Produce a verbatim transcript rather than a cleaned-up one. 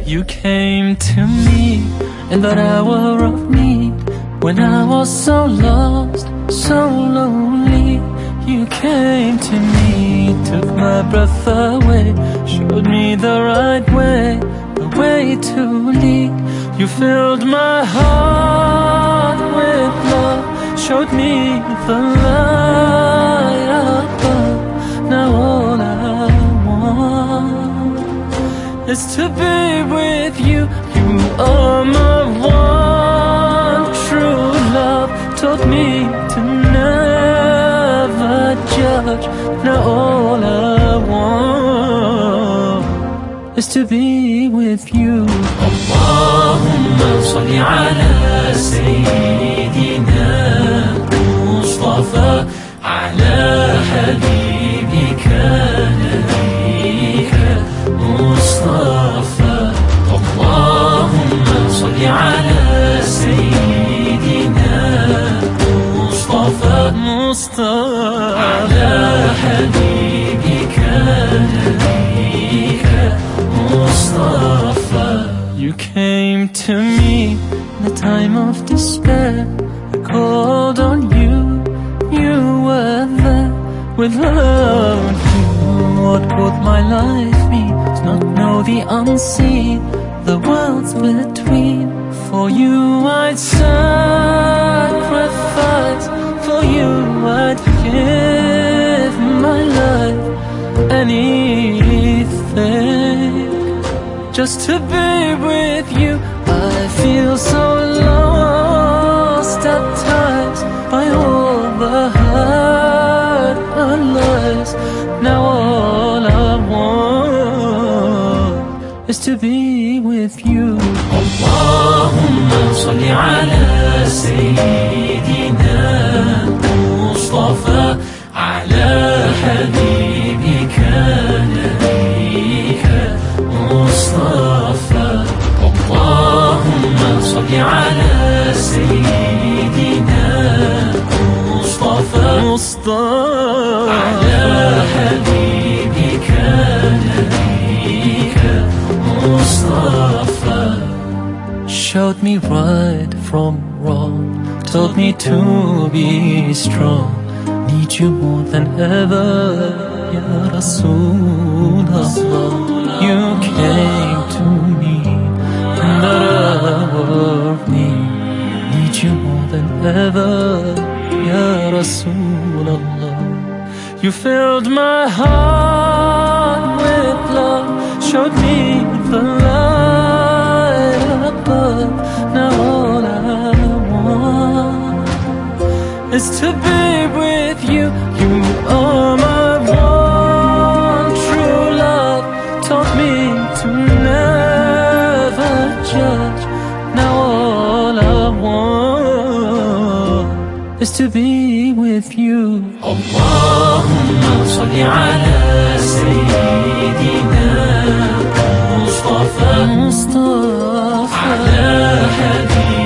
You came to me in that hour of need, when I was so lost, so lonely. You came to me, took my breath away, showed me the right way, the way to lead. You filled my heart with love, showed me the light above. Now all I want is to be with you. You are my one true love, taught me to never judge. Now all I want is to be with you. Allahumma salli ala Sayyidina Mustafa, ala Habibika Nabika Mustafa. Allahumma salli ala Sayyidina Mustafa, Mustafa, ala Habibika Nabika Mustafa. You came to me in a time of despair. I called on you, you were there. Without you, what would my life be? To not know the unseen, the worlds between. For you I'd sacrifice, for you I'd give my life, anything, just to be with you. I feel so lost at times by all the hurt and lies. Now all I want is to be with you. Allahumma salli ala Sayyidina Mustafa, ala Habibika Nabika Mustafa. Allahumma salli ala Sayyidina Mustafa, Mustafa, ala Habibika Nabika Mustafa. Showed me right from wrong, told me to be strong. Need you more than ever, Ya Rasulullah. You came to me in that hour of need. Need you more than ever, Ya Rasulullah. You filled my heart with love, showed me the light above. Now all I want is to be with you. You are my one true love, taught me to never judge. Now all I want is to be with you. Allahumma salli ala Sayyidina Mustafa, Mustafa, ala Habibika